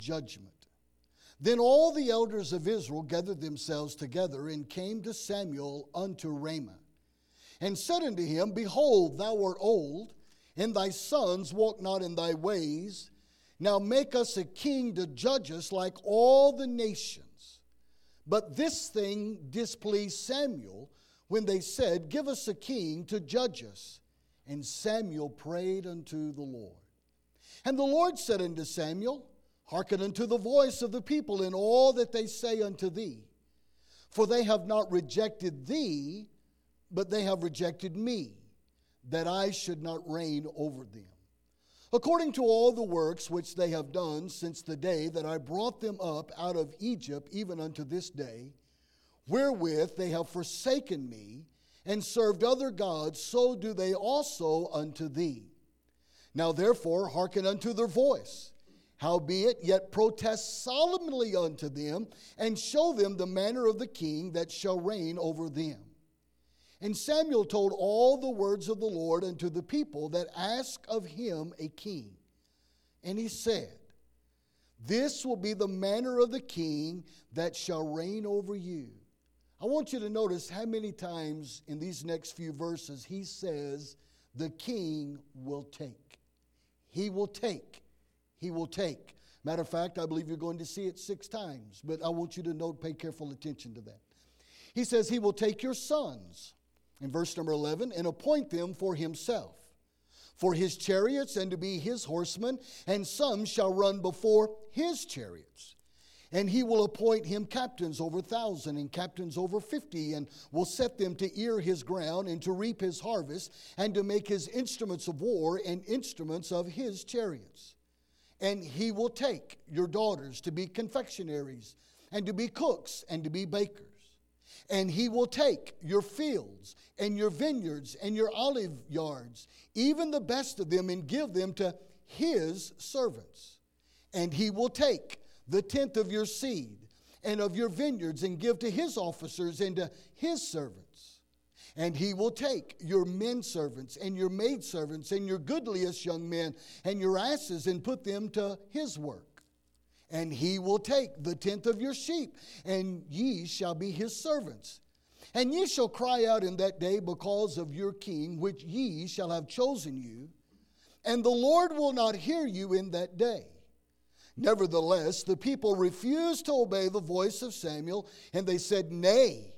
judgment. Then all the elders of Israel gathered themselves together and came to Samuel unto Ramah, and said unto him, Behold, thou art old, and thy sons walk not in thy ways. Now make us a king to judge us like all the nations. But this thing displeased Samuel, when they said, Give us a king to judge us. And Samuel prayed unto the Lord. And the Lord said unto Samuel, Hearken unto the voice of the people in all that they say unto thee. For they have not rejected thee, but they have rejected me, that I should not reign over them. According to all the works which they have done since the day that I brought them up out of Egypt, even unto this day, wherewith they have forsaken me, and served other gods, so do they also unto thee. Now therefore hearken unto their voice. Howbeit, yet protest solemnly unto them, and show them the manner of the king that shall reign over them. And Samuel told all the words of the Lord unto the people that asked of him a king. And he said, This will be the manner of the king that shall reign over you. I want you to notice how many times in these next few verses he says, the king will take. He will take. He will take. Matter of fact, I believe you're going to see it 6 times, but I want you to note, pay careful attention to that. He says he will take your sons, in verse number 11, and appoint them for himself, for his chariots and to be his horsemen, and some shall run before his chariots. And he will appoint him captains over 1,000 and captains over 50, and will set them to ear his ground and to reap his harvest, and to make his instruments of war and instruments of his chariots. And he will take your daughters to be confectionaries, and to be cooks, and to be bakers. And he will take your fields, and your vineyards, and your olive yards, even the best of them, and give them to his servants. And he will take the tenth of your seed, and of your vineyards, and give to his officers, and to his servants. And he will take your men servants, and your maid servants, and your goodliest young men, and your asses, and put them to his work. And he will take the tenth of your sheep, and ye shall be his servants. And ye shall cry out in that day because of your king, which ye shall have chosen you. And the Lord will not hear you in that day. Nevertheless, the people refused to obey the voice of Samuel, and they said, Nay,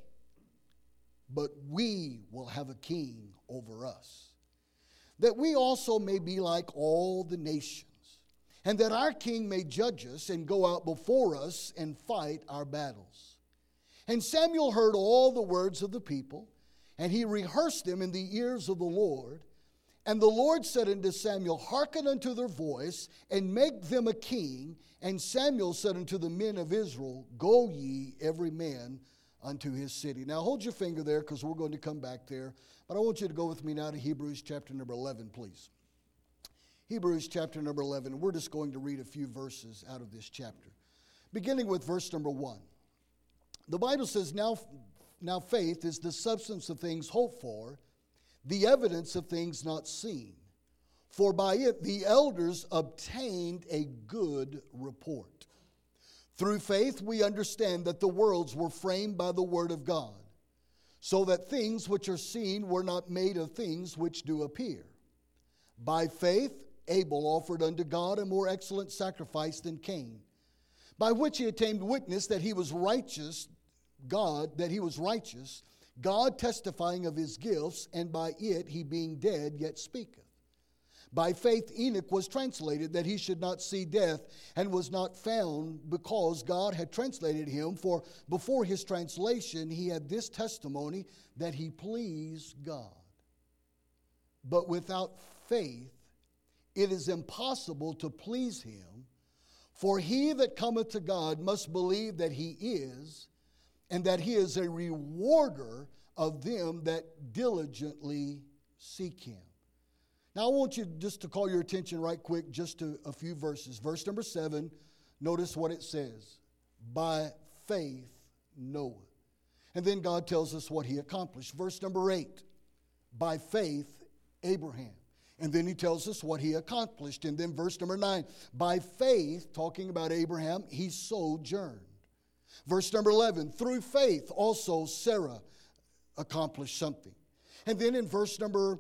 but we will have a king over us, that we also may be like all the nations, and that our king may judge us and go out before us and fight our battles. And Samuel heard all the words of the people, and he rehearsed them in the ears of the Lord. And the Lord said unto Samuel, Hearken unto their voice, and make them a king. And Samuel said unto the men of Israel, Go ye every man unto his city. Now hold your finger there, because we're going to come back there. But I want you to go with me now to Hebrews chapter number 11, please. Hebrews chapter number 11. We're just going to read a few verses out of this chapter. Beginning with verse number 1. The Bible says, Now faith is the substance of things hoped for, the evidence of things not seen. For by it the elders obtained a good report. Through faith we understand that the worlds were framed by the word of God, so that things which are seen were not made of things which do appear. By faith Abel offered unto God a more excellent sacrifice than Cain, by which he attained witness that he was righteous, God testifying of his gifts, and by it he being dead yet speaketh. By faith Enoch was translated, that he should not see death, and was not found, because God had translated him. For before his translation he had this testimony, that he pleased God. But without faith it is impossible to please him. For he that cometh to God must believe that he is, and that he is a rewarder of them that diligently seek him. Now I want you just to call your attention right quick just to a few verses. Verse number 7, notice what it says. By faith Noah. And then God tells us what he accomplished. Verse number 8, by faith Abraham. And then he tells us what he accomplished. And then verse number 9, by faith, talking about Abraham, he sojourned. Verse number 11, through faith also Sarah accomplished something. And then in verse number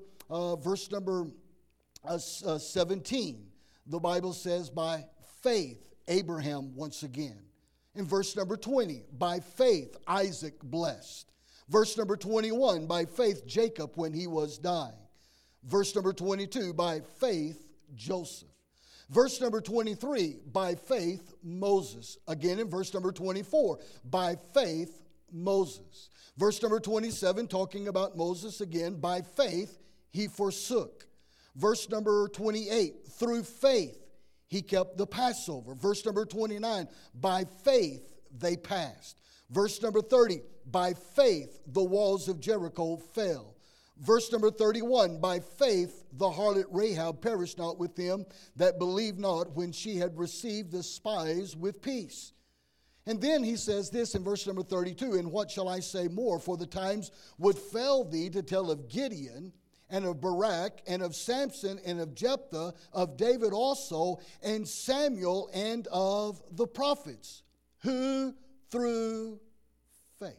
17, the Bible says, by faith Abraham once again. In verse number 20, by faith Isaac blessed. Verse number 21, by faith Jacob when he was dying. Verse number 22, by faith Joseph. Verse number 23, by faith Moses. Again in verse number 24, by faith Moses. Verse number 27, talking about Moses again, by faith he forsook. Verse number 28, through faith he kept the Passover. Verse number 29, by faith they passed. Verse number 30, by faith the walls of Jericho fell. Verse number 31, by faith the harlot Rahab perished not with them that believed not when she had received the spies with peace. And then he says this in verse number 32, and what shall I say more? For the times would fail thee to tell of Gideon, and of Barak, and of Samson, and of Jephthah, of David also, and Samuel, and of the prophets, who through faith.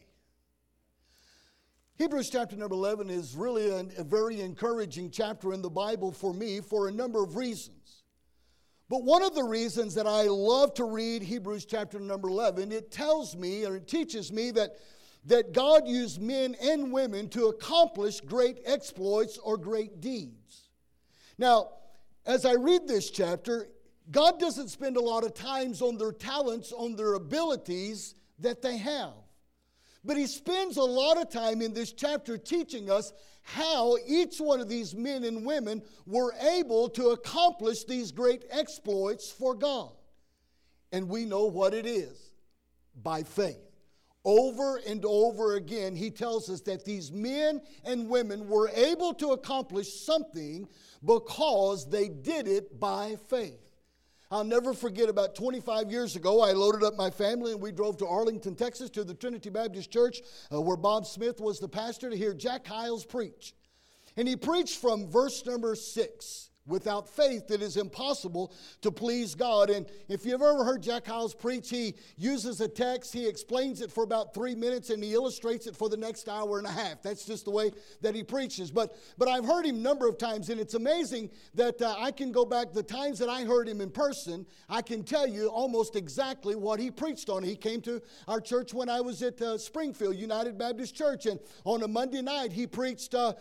Hebrews chapter number 11 is really a very encouraging chapter in the Bible for me for a number of reasons. But one of the reasons that I love to read Hebrews chapter number 11, it tells me, or it teaches me that God used men and women to accomplish great exploits or great deeds. Now, as I read this chapter, God doesn't spend a lot of times on their talents, on their abilities that they have. But he spends a lot of time in this chapter teaching us how each one of these men and women were able to accomplish these great exploits for God. And we know what it is, by faith. Over and over again, he tells us that these men and women were able to accomplish something because they did it by faith. I'll never forget, about 25 years ago, I loaded up my family and we drove to Arlington, Texas, to the Trinity Baptist Church where Bob Smith was the pastor, to hear Jack Hyles preach. And he preached from verse number 6. Without faith, it is impossible to please God. And if you've ever heard Jack Hyles preach, he uses a text, he explains it for about 3 minutes, and he illustrates it for the next hour and a half. That's just the way that he preaches. But I've heard him a number of times, and it's amazing that I can go back the times that I heard him in person. I can tell you almost exactly what he preached on. He came to our church when I was at Springfield United Baptist Church, and on a Monday night he preached on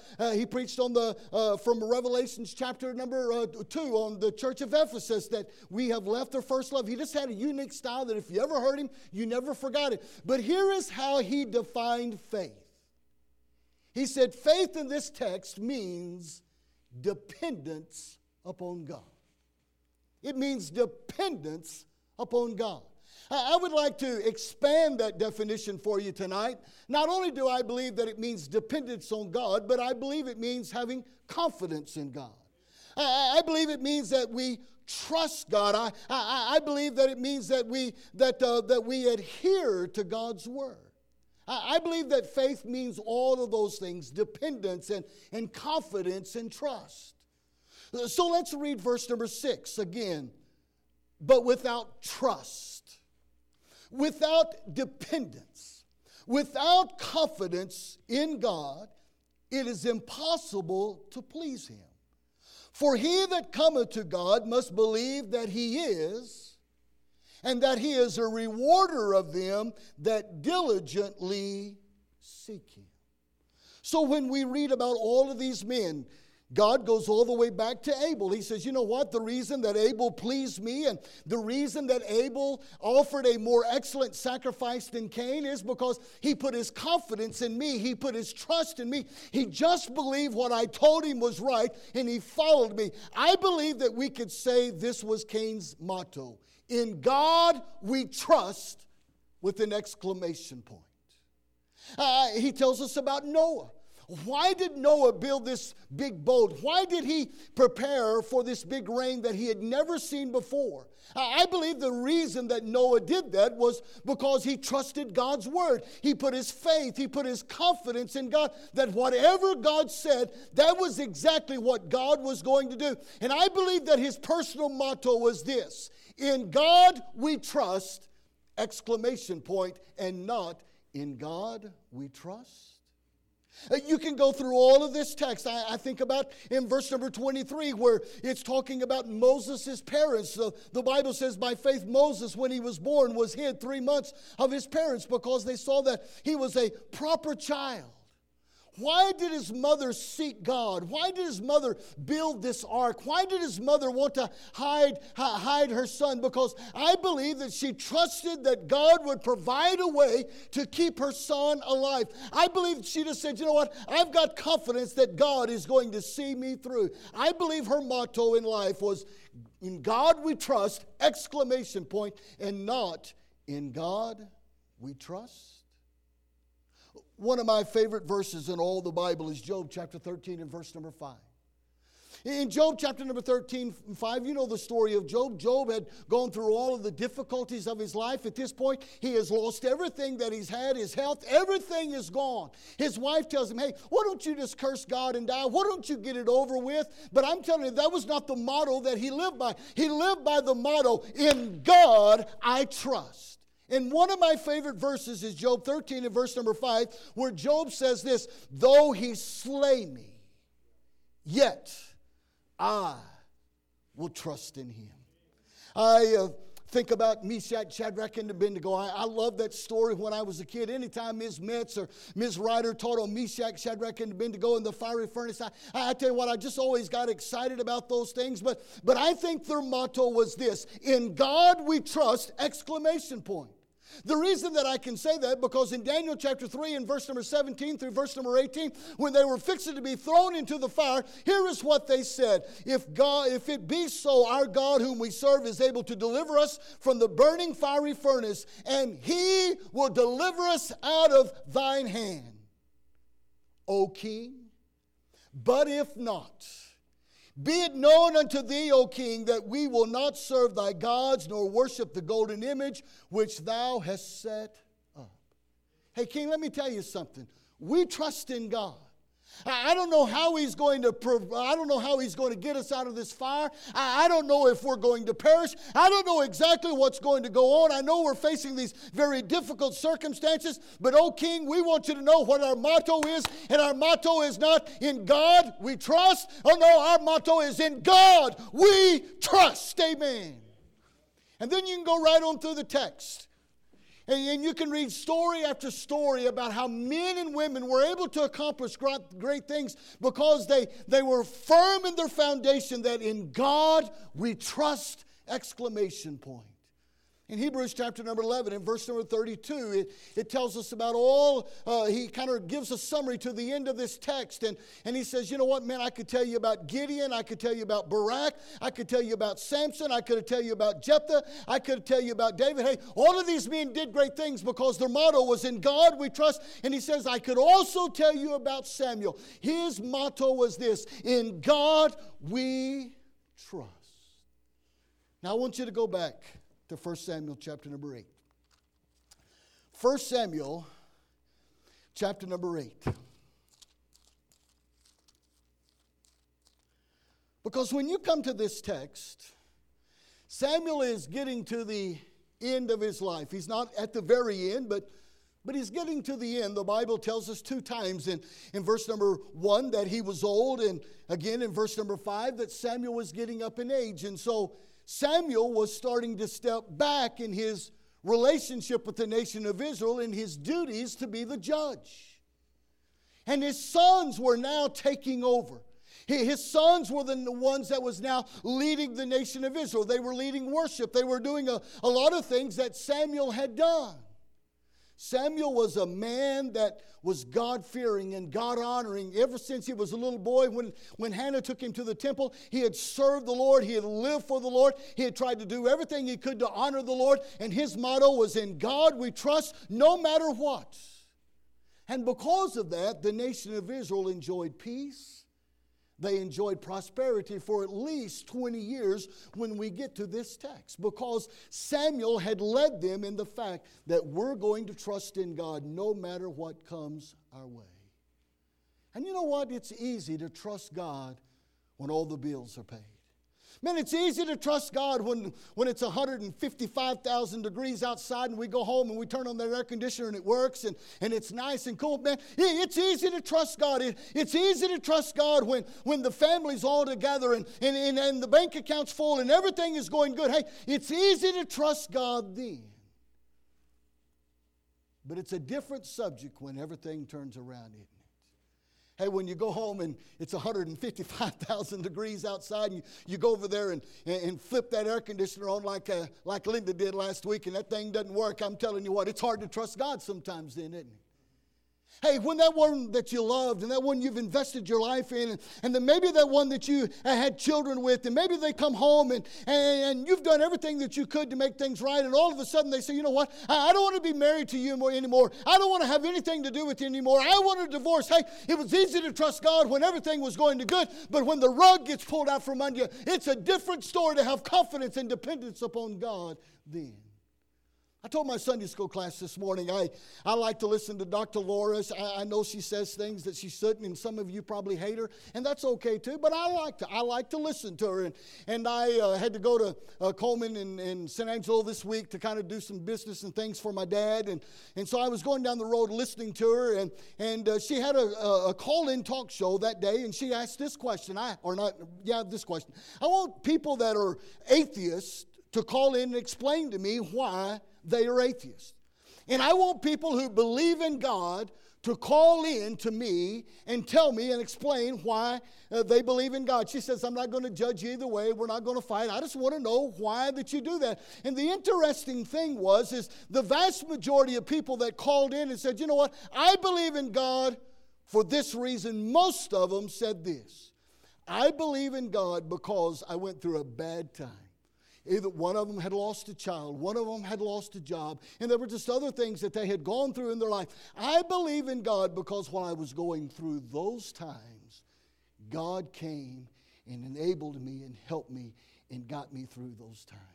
the from Revelations chapter number 2 on the church of Ephesus, that we have left their first love. He just had a unique style that if you ever heard him, you never forgot it. But here is how he defined faith. He said faith in this text means dependence upon God. It means dependence upon God. I would like to expand that definition for you tonight. Not only do I believe that it means dependence on God, but I believe it means having confidence in God. I believe it means that we trust God. I believe that it means that we adhere to God's word. I believe that faith means all of those things: dependence and confidence and trust. So let's read verse number 6 again. But without trust, without dependence, without confidence in God, it is impossible to please him. For he that cometh to God must believe that he is, and that he is a rewarder of them that diligently seek him. So when we read about all of these men, God goes all the way back to Abel. He says, you know what? The reason that Abel pleased me, and the reason that Abel offered a more excellent sacrifice than Cain, is because he put his confidence in me. He put his trust in me. He just believed what I told him was right, and he followed me. I believe that we could say this was Cain's motto: in God we trust, with an exclamation point. He tells us about Noah. Why did Noah build this big boat? Why did he prepare for this big rain that he had never seen before? I believe the reason that Noah did that was because he trusted God's word. He put his faith, he put his confidence in God, that whatever God said, that was exactly what God was going to do. And I believe that his personal motto was this: in God we trust, exclamation point, and not in God we trust. You can go through all of this text. I think about in verse number 23 where it's talking about Moses' parents. The Bible says, by faith Moses, when he was born, was hid 3 months of his parents because they saw that he was a proper child. Why did his mother seek God? Why did his mother build this ark? Why did his mother want to hide her son? Because I believe that she trusted that God would provide a way to keep her son alive. I believe she just said, you know what? I've got confidence that God is going to see me through. I believe her motto in life was, in God we trust, exclamation point, and not in God we trust. One of my favorite verses in all the Bible is Job chapter 13 and verse number 5. In Job chapter number 13, 5, you know the story of Job. Job had gone through all of the difficulties of his life. At this point, he has lost everything that he's had, his health, everything is gone. His wife tells him, hey, why don't you just curse God and die? Why don't you get it over with? But I'm telling you, that was not the motto that he lived by. He lived by the motto, in God I trust. And one of my favorite verses is Job 13 and verse number 5, where Job says this: though he slay me, yet I will trust in him. I think about Meshach, Shadrach, and Abednego. I love that story when I was a kid. Anytime Ms. Metz or Ms. Ryder taught on Meshach, Shadrach, and Abednego in the fiery furnace, I tell you what, I just always got excited about those things. But I think their motto was this: in God we trust, exclamation point. The reason that I can say that, because in Daniel chapter 3 and verse number 17 through verse number 18, when they were fixing to be thrown into the fire, here is what they said: if it be so, our God whom we serve is able to deliver us from the burning fiery furnace, and he will deliver us out of thine hand, O king. But if not, be it known unto thee, O king, that we will not serve thy gods, nor worship the golden image which thou hast set up. Hey, king, let me tell you something. We trust in God. I don't know how he's going to get us out of this fire. I don't know if we're going to perish. I don't know exactly what's going to go on. I know we're facing these very difficult circumstances. But, oh king, we want you to know what our motto is. And our motto is not in God we trust. Oh no, our motto is in God we trust. Amen. And then you can go right on through the text. And you can read story after story about how men and women were able to accomplish great things because they were firm in their foundation that in God we trust, exclamation point. In Hebrews chapter number 11 and verse number 32, it tells us about all, he kind of gives a summary to the end of this text. And he says, you know what, man, I could tell you about Gideon. I could tell you about Barak. I could tell you about Samson. I could tell you about Jephthah. I could tell you about David. Hey, all of these men did great things because their motto was in God we trust. And he says, I could also tell you about Samuel. His motto was this: in God we trust. Now I want you to go back to 1 Samuel chapter number 8. 1 Samuel chapter number 8. Because when you come to this text, Samuel is getting to the end of his life. He's not at the very end, but he's getting to the end. The Bible tells us 2 times in verse number 1 that he was old, and again in verse number 5 that Samuel was getting up in age. And so Samuel was starting to step back in his relationship with the nation of Israel and his duties to be the judge. And his sons were now taking over. His sons were the ones that was now leading the nation of Israel. They were leading worship. They were doing a lot of things that Samuel had done. Samuel was a man that was God-fearing and God-honoring. Ever since he was a little boy, when Hannah took him to the temple, he had served the Lord. He had lived for the Lord. He had tried to do everything he could to honor the Lord. And his motto was, in God we trust, no matter what. And because of that, the nation of Israel enjoyed peace. They enjoyed prosperity for at least 20 years when we get to this text, because Samuel had led them in the fact that we're going to trust in God no matter what comes our way. And you know what? It's easy to trust God when all the bills are paid. Man, it's easy to trust God when it's 155,000 degrees outside and we go home and we turn on the air conditioner and it works and it's nice and cool. Man, it's easy to trust God. It's easy to trust God when the family's all together and the bank account's full and everything is going good. Hey, it's easy to trust God then. But it's a different subject when everything turns around, isn't it? Hey, when you go home and it's 155,000 degrees outside and you go over there and flip that air conditioner on like Linda did last week and that thing doesn't work, I'm telling you what, it's hard to trust God sometimes then, isn't it? Hey, when that one that you loved and that one you've invested your life in and then maybe that one that you had children with and maybe they come home and you've done everything that you could to make things right and all of a sudden they say, you know what, I don't want to be married to you anymore. I don't want to have anything to do with you anymore. I want a divorce. Hey, it was easy to trust God when everything was going to good, but when the rug gets pulled out from under you, it's a different story to have confidence and dependence upon God then. I told my Sunday school class this morning, I like to listen to Dr. Loris. I know she says things that she shouldn't, and some of you probably hate her, and that's okay too, but I like to listen to her. And I had to go to Coleman and San Angelo this week to kind of do some business and things for my dad, and so I was going down the road listening to her, and she had a call-in talk show that day, and she asked this question, this question. I want people that are atheists to call in and explain to me why they are atheists. And I want people who believe in God to call in to me and tell me and explain why they believe in God. She says, I'm not going to judge you either way. We're not going to fight. I just want to know why that you do that. And the interesting thing is the vast majority of people that called in and said, you know what, I believe in God for this reason. Most of them said this: I believe in God because I went through a bad time. Either one of them had lost a child, one of them had lost a job, and there were just other things that they had gone through in their life. I believe in God because while I was going through those times, God came and enabled me and helped me and got me through those times.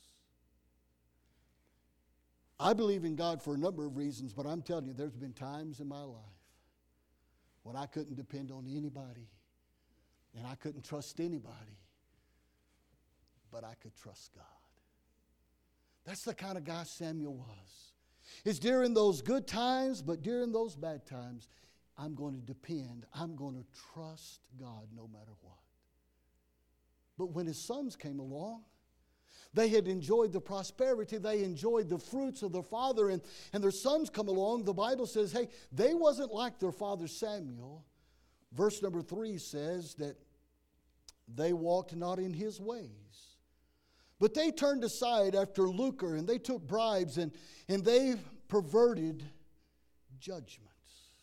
I believe in God for a number of reasons, but I'm telling you, there's been times in my life when I couldn't depend on anybody and I couldn't trust anybody. But I could trust God. That's the kind of guy Samuel was. It's during those good times, but during those bad times, I'm going to depend. I'm going to trust God no matter what. But when his sons came along, they had enjoyed the prosperity. They enjoyed the fruits of their father. And their sons come along. The Bible says, hey, they wasn't like their father Samuel. Verse number 3 says that they walked not in his ways. But they turned aside after lucre, and they took bribes, and they perverted judgments.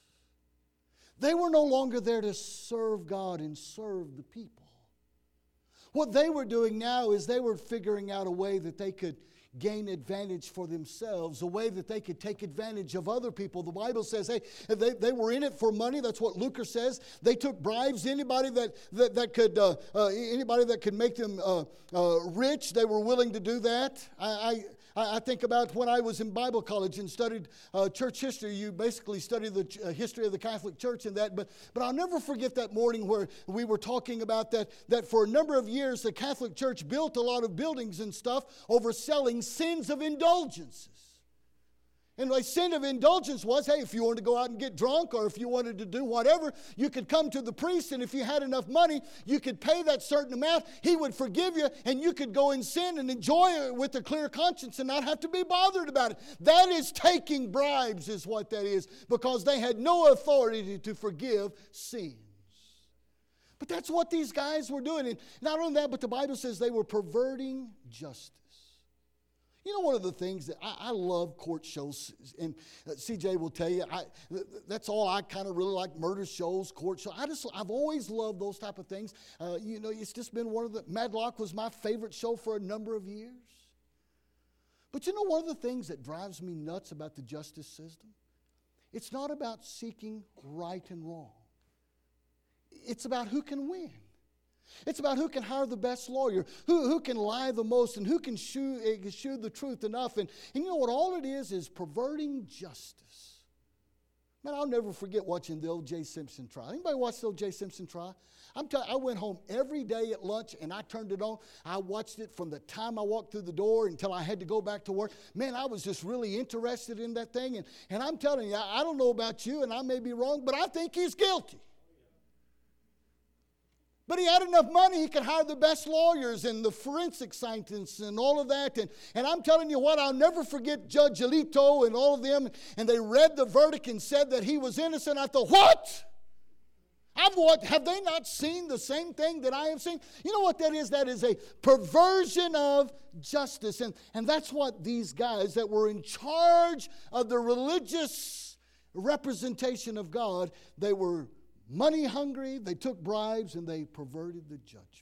They were no longer there to serve God and serve the people. What they were doing now is they were figuring out a way that they could gain advantage for themselves, a way that they could take advantage of other people. The Bible says, hey, they were in it for money. That's what Lucre says. They took bribes. Anybody that could make them rich, they were willing to do that. I think about when I was in Bible college and studied church history. You basically study the history of the Catholic Church and that. But I'll never forget that morning where we were talking about that for a number of years the Catholic Church built a lot of buildings and stuff over selling sins of indulgences. And the sin of indulgence was, hey, if you wanted to go out and get drunk or if you wanted to do whatever, you could come to the priest, and if you had enough money, you could pay that certain amount. He would forgive you, and you could go and sin and enjoy it with a clear conscience and not have to be bothered about it. That is taking bribes is what that is, because they had no authority to forgive sins. But that's what these guys were doing. And not only that, but the Bible says they were perverting justice. You know, one of the things that I love court shows, and CJ will tell you, that's all I kind of really like, murder shows, court shows. I've always loved those type of things. It's just been Matlock was my favorite show for a number of years. But you know, one of the things that drives me nuts about the justice system It's not about seeking right and wrong. It's about who can win. It's about who can hire the best lawyer, who can lie the most, and who can shew the truth enough. And you know what all it is perverting justice. Man, I'll never forget watching the O.J. Simpson trial. Anybody watch the O.J. Simpson trial? I went home every day at lunch and I turned it on. I watched it from the time I walked through the door until I had to go back to work. Man, I was just really interested in that thing. And I'm telling you, I don't know about you, and I may be wrong, but I think he's guilty. But he had enough money, he could hire the best lawyers and the forensic scientists and all of that. And I'm telling you what, I'll never forget Judge Alito and all of them. And they read the verdict and said that he was innocent. I thought, what? Have they not seen the same thing that I have seen? You know what that is? That is a perversion of justice. And that's what these guys that were in charge of the religious representation of God, they were money hungry, they took bribes, and they perverted the judgments.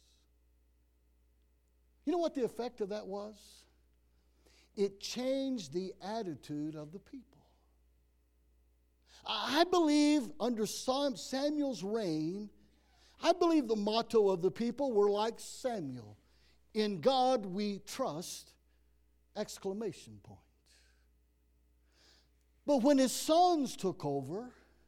You know what the effect of that was? It changed the attitude of the people. I believe under Samuel's reign, I believe the motto of the people were like Samuel. In God we trust, exclamation point. But when his sons took over,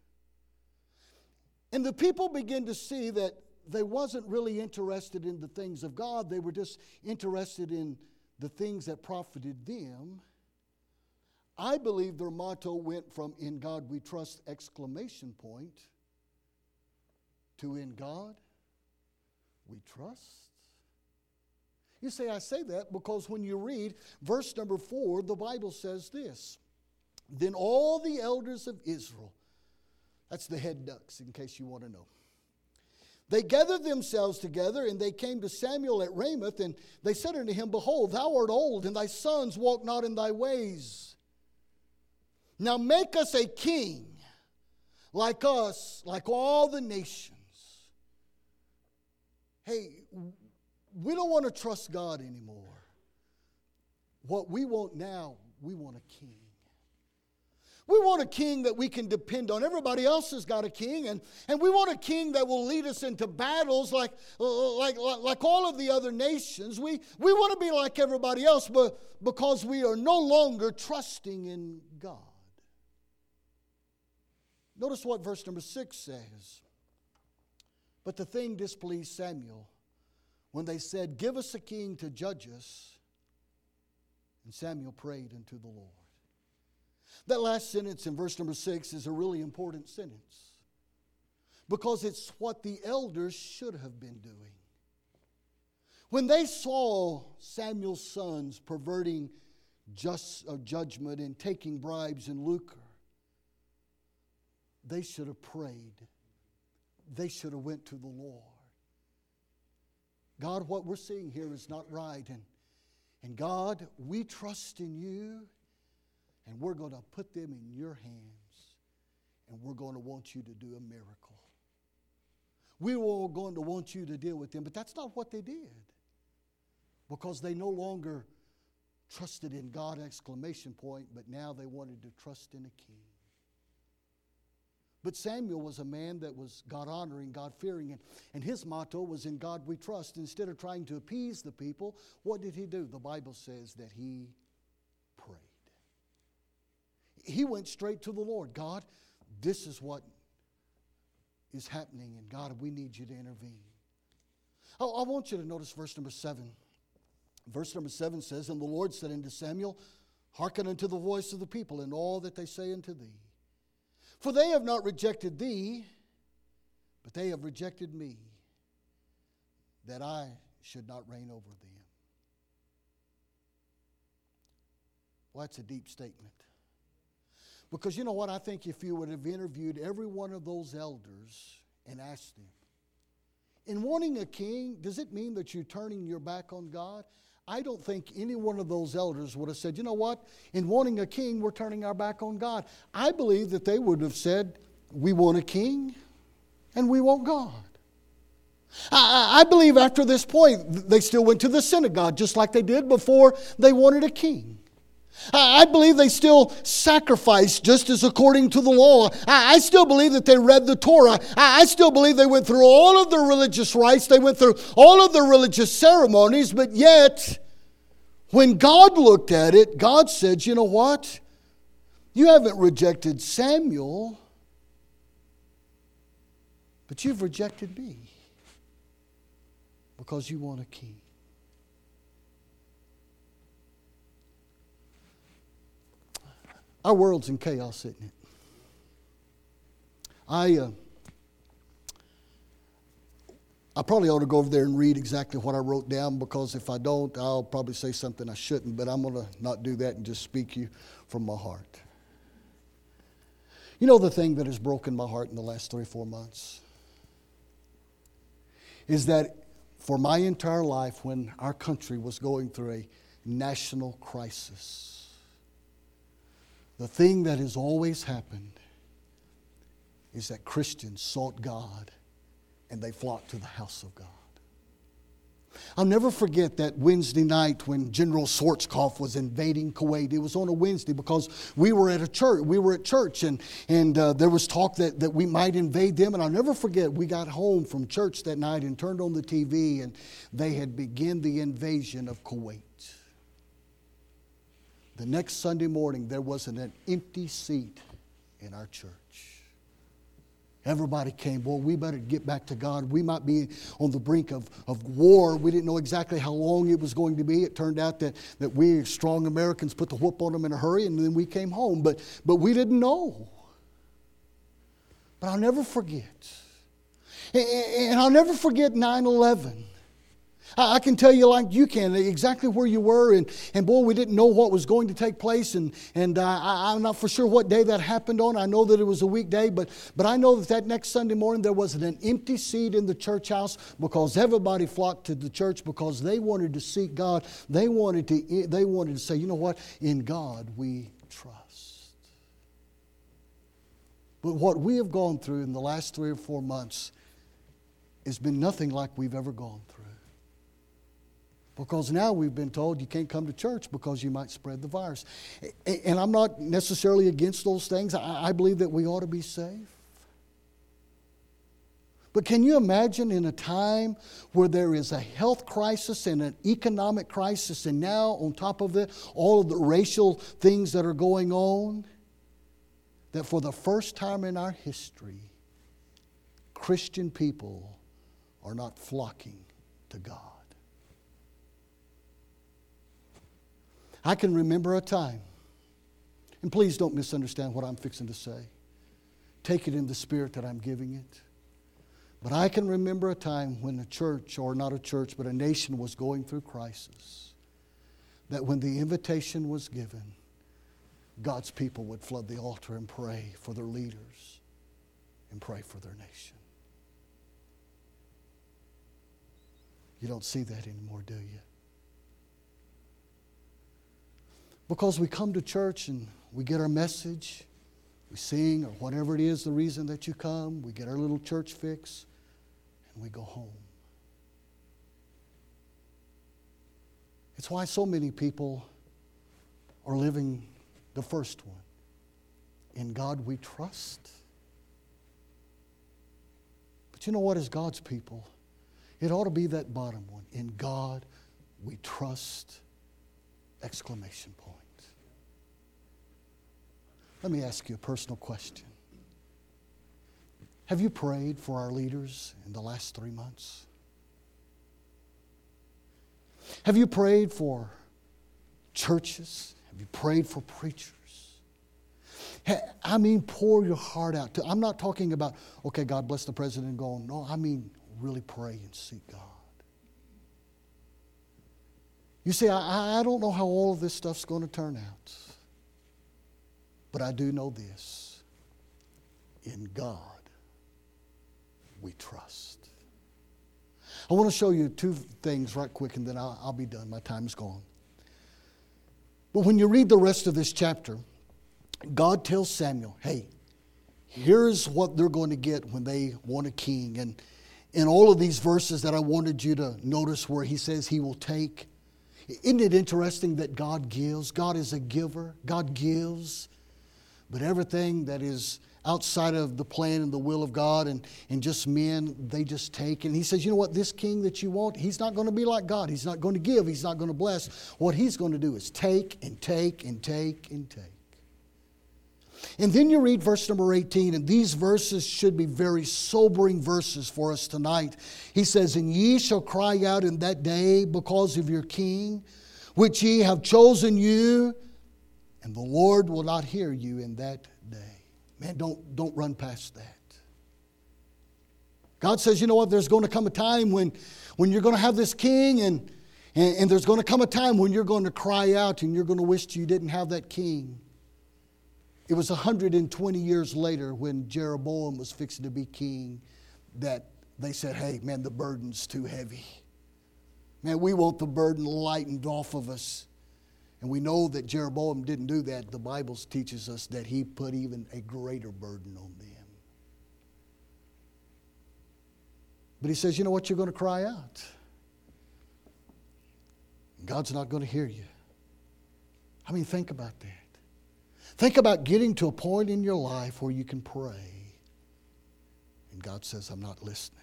and the people began to see that they wasn't really interested in the things of God, they were just interested in the things that profited them, I believe their motto went from in God we trust, exclamation point, to in God we trust. You say, I say that because when you read verse number 4, the Bible says this. Then all the elders of Israel, that's the head ducks in case you want to know. They gathered themselves together, and they came to Samuel at Ramoth, and they said unto him, Behold, thou art old, and thy sons walk not in thy ways. Now make us a king like us, like all the nations. Hey, we don't want to trust God anymore. What we want now, we want a king. We want a king that we can depend on. Everybody else has got a king, and we want a king that will lead us into battles like all of the other nations. We want to be like everybody else, but because we are no longer trusting in God. Notice what verse number 6 says. But the thing displeased Samuel when they said, Give us a king to judge us. And Samuel prayed unto the Lord. That last sentence in verse number 6 is a really important sentence because it's what the elders should have been doing. When they saw Samuel's sons perverting judgment and taking bribes and lucre, they should have prayed. They should have went to the Lord. God, what we're seeing here is not right. And God, we trust in you. And we're going to put them in your hands. And we're going to want you to do a miracle. We were going to want you to deal with them. But that's not what they did. Because they no longer trusted in God, exclamation point. But now they wanted to trust in a king. But Samuel was a man that was God-honoring, God-fearing. And his motto was in God we trust. Instead of trying to appease the people, what did he do? The Bible says that he prayed. He went straight to the Lord. God, this is what is happening, and God, we need you to intervene. I want you to notice verse number 7. Verse number 7 says, And the Lord said unto Samuel, Hearken unto the voice of the people, and all that they say unto thee. For they have not rejected thee, but they have rejected me, that I should not reign over them. Well, that's a deep statement. Because you know what? I think if you would have interviewed every one of those elders and asked them, in wanting a king, does it mean that you're turning your back on God? I don't think any one of those elders would have said, you know what? In wanting a king, we're turning our back on God. I believe that they would have said, we want a king and we want God. I believe after this point, they still went to the synagogue just like they did before they wanted a king. I believe they still sacrificed just as according to the law. I still believe that they read the Torah. I still believe they went through all of the religious rites. They went through all of the religious ceremonies. But yet, when God looked at it, God said, you know what? You haven't rejected Samuel, but you've rejected me because you want a king. Our world's in chaos, isn't it? I probably ought to go over there and read exactly what I wrote down, because if I don't, I'll probably say something I shouldn't, but I'm going to not do that and just speak you from my heart. You know, the thing that has broken my heart in the last 3 or 4 months is that for my entire life, when our country was going through a national crisis, the thing that has always happened is that Christians sought God and they flocked to the house of God. I'll never forget that Wednesday night when General Schwarzkopf was invading Kuwait. It was on a Wednesday because we were at church, and there was talk that we might invade them. And I'll never forget, we got home from church that night and turned on the TV, and they had begun the invasion of Kuwait. The next Sunday morning, there wasn't an empty seat in our church. Everybody came. Boy, we better get back to God. We might be on the brink of war. We didn't know exactly how long it was going to be. It turned out that we strong Americans put the whoop on them in a hurry, and then we came home. But we didn't know. But I'll never forget. And I'll never forget 9/11. I can tell you like you can exactly where you were, and boy, we didn't know what was going to take place, and I'm not for sure what day that happened on. I know that it was a weekday, but I know that next Sunday morning there wasn't an empty seat in the church house, because everybody flocked to the church because they wanted to seek God. They wanted to say, you know what? In God we trust. But what we have gone through in the last 3 or 4 months has been nothing like we've ever gone through. Because now we've been told you can't come to church because you might spread the virus. And I'm not necessarily against those things. I believe that we ought to be safe. But can you imagine in a time where there is a health crisis and an economic crisis, and now on top of it, all of the racial things that are going on, that for the first time in our history, Christian people are not flocking to God? I can remember a time, and please don't misunderstand what I'm fixing to say. Take it in the spirit that I'm giving it. But I can remember a time when a church, or not a church, but a nation was going through crisis, that when the invitation was given, God's people would flood the altar and pray for their leaders and pray for their nation. You don't see that anymore, do you? Because we come to church and we get our message, we sing, or whatever it is, the reason that you come, we get our little church fix, and we go home. It's why so many people are living the first one. In God we trust. But you know what, as God's people, it ought to be that bottom one. In God we trust! Exclamation point. Let me ask you a personal question. Have you prayed for our leaders in the last 3 months? Have you prayed for churches? Have you prayed for preachers? I mean, pour your heart out. I'm not talking about, okay, God bless the president and go on. No, I mean, really pray and seek God. You see, I don't know how all of this stuff's going to turn out. But I do know this. In God, we trust. I want to show you 2 things right quick, and then I'll be done. My time is gone. But when you read the rest of this chapter, God tells Samuel, hey, here's what they're going to get when they want a king. And in all of these verses that I wanted you to notice where he says he will take, Isn't it interesting that God gives? God is a giver. God gives. But everything that is outside of the plan and the will of God and just men, they just take. And he says, you know what, this king that you want, he's not going to be like God. He's not going to give. He's not going to bless. What he's going to do is take and take and take and take. And then you read verse number 18, and these verses should be very sobering verses for us tonight. He says, and ye shall cry out in that day because of your king, which ye have chosen you, and the Lord will not hear you in that day. Man, don't run past that. God says, you know what, there's going to come a time when you're going to have this king, and there's going to come a time when you're going to cry out and you're going to wish you didn't have that king. It was 120 years later when Jeroboam was fixing to be king that they said, hey, man, the burden's too heavy. Man, we want the burden lightened off of us. And we know that Jeroboam didn't do that. The Bible teaches us that he put even a greater burden on them. But he says, you know what, you're going to cry out. God's not going to hear you. I mean, think about that. Think about getting to a point in your life where you can pray. And God says, I'm not listening.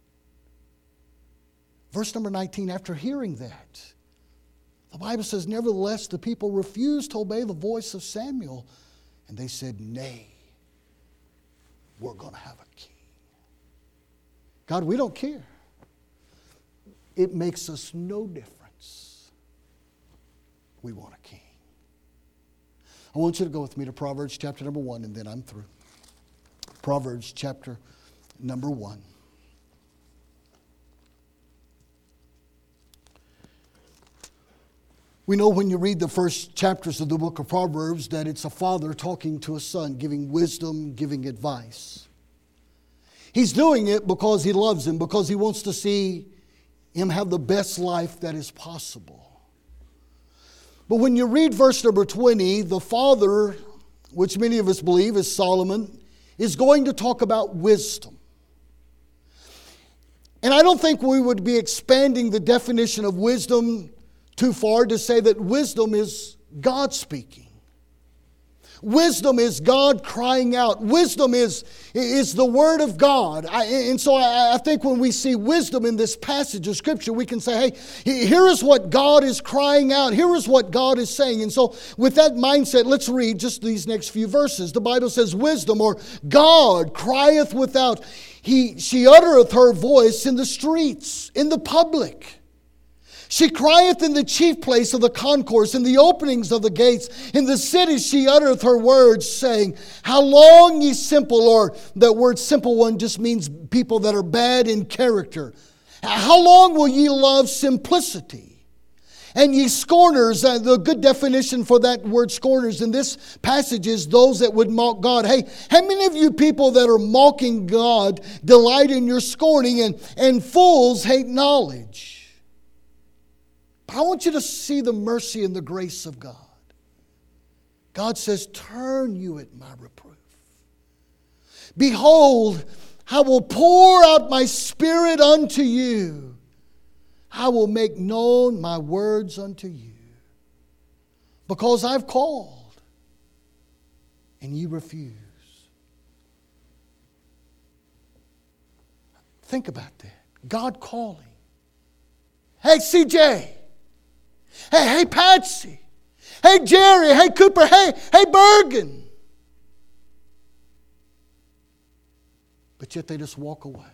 Verse number 19, after hearing that, the Bible says, nevertheless, the people refused to obey the voice of Samuel. And they said, nay, we're going to have a king. God, we don't care. It makes us no difference. We want a king. I want you to go with me to Proverbs chapter number 1, and then I'm through. Proverbs chapter number 1. We know when you read the first chapters of the book of Proverbs that it's a father talking to a son, giving wisdom, giving advice. He's doing it because he loves him, because he wants to see him have the best life that is possible. But when you read verse number 20, the father, which many of us believe is Solomon, is going to talk about wisdom. And I don't think we would be expanding the definition of wisdom too far to say that wisdom is God speaking. Wisdom is God crying out. Wisdom is the Word of God. And so I think when we see wisdom in this passage of Scripture, we can say, hey, here is what God is crying out. Here is what God is saying. And so with that mindset, let's read just these next few verses. The Bible says, wisdom, or God crieth without. She uttereth her voice in the streets, in the public. She crieth in the chief place of the concourse, in the openings of the gates. In the cities she uttereth her words, saying, how long, ye simple, or that word simple one just means people that are bad in character. How long will ye love simplicity? And ye scorners, the good definition for that word scorners in this passage is those that would mock God. Hey, how many of you people that are mocking God delight in your scorning, and fools hate knowledge? But I want you to see the mercy and the grace of God. God says, turn you at my reproof. Behold, I will pour out my spirit unto you. I will make known my words unto you. Because I've called, and ye refuse. Think about that. God calling. Hey, CJ. Hey, Patsy. Hey, Jerry. Hey, Cooper. Hey, Bergen. But yet they just walk away.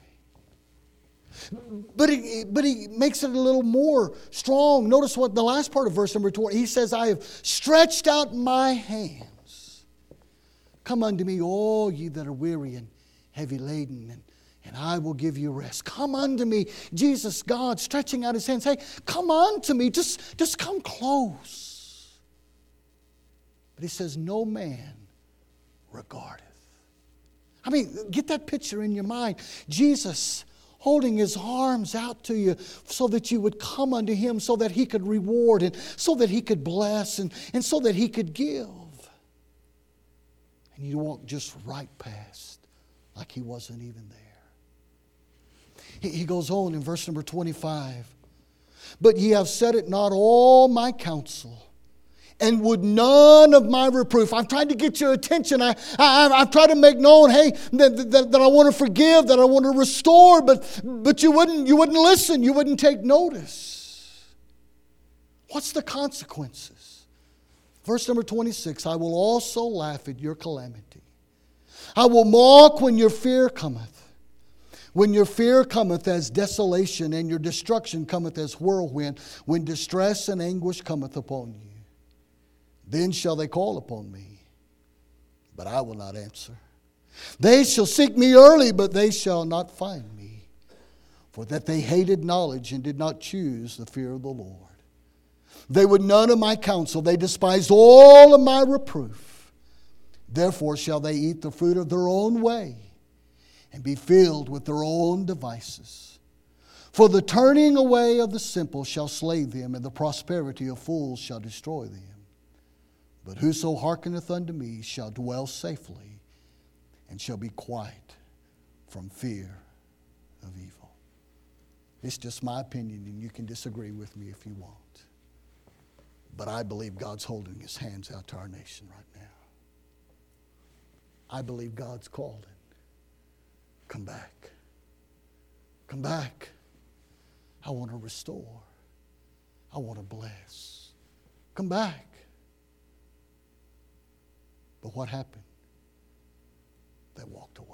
But he makes it a little more strong. Notice what the last part of verse number 20. He says, I have stretched out my hands. Come unto me, all ye that are weary and heavy laden, and I will give you rest. Come unto me. Jesus, God, stretching out his hands. Hey, come unto me. Just come close. But he says, no man regardeth. I mean, get that picture in your mind. Jesus holding his arms out to you so that you would come unto him, so that he could reward, and so that he could bless, and so that he could give. And you walk just right past like he wasn't even there. He goes on in verse number 25. But ye have set at naught all my counsel, and would none of my reproof. I've tried to get your attention. I've tried to make known, hey, that I want to forgive, that I want to restore, but you wouldn't listen. You wouldn't take notice. What's the consequences? Verse number 26, I will also laugh at your calamity. I will mock when your fear cometh. When your fear cometh as desolation, and your destruction cometh as whirlwind, when distress and anguish cometh upon you. Then shall they call upon me, but I will not answer. They shall seek me early, but they shall not find me. For that they hated knowledge and did not choose the fear of the Lord. They would none of my counsel. They despised all of my reproof. Therefore shall they eat the fruit of their own way, and be filled with their own devices. For the turning away of the simple shall slay them, and the prosperity of fools shall destroy them. But whoso hearkeneth unto me shall dwell safely, and shall be quiet from fear of evil. It's just my opinion, and you can disagree with me if you want. But I believe God's holding His hands out to our nation right now. I believe God's calling. Come back. Come back. I want to restore. I want to bless. Come back. But what happened? They walked away.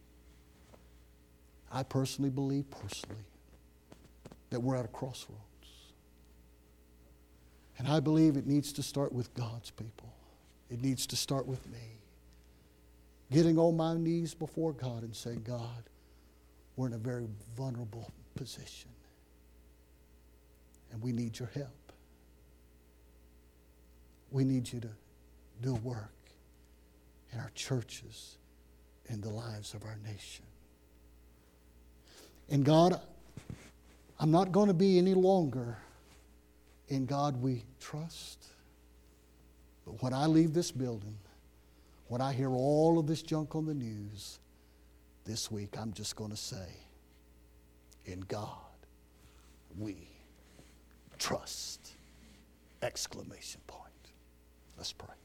I personally believe, that we're at a crossroads. And I believe it needs to start with God's people. It needs to start with me. Getting on my knees before God and saying, God, we're in a very vulnerable position. And we need your help. We need you to do work in our churches, in the lives of our nation. And God, I'm not going to be any longer in God we trust. But when I leave this building, when I hear all of this junk on the news this week, I'm just going to say, in God we trust! Exclamation point. Let's pray.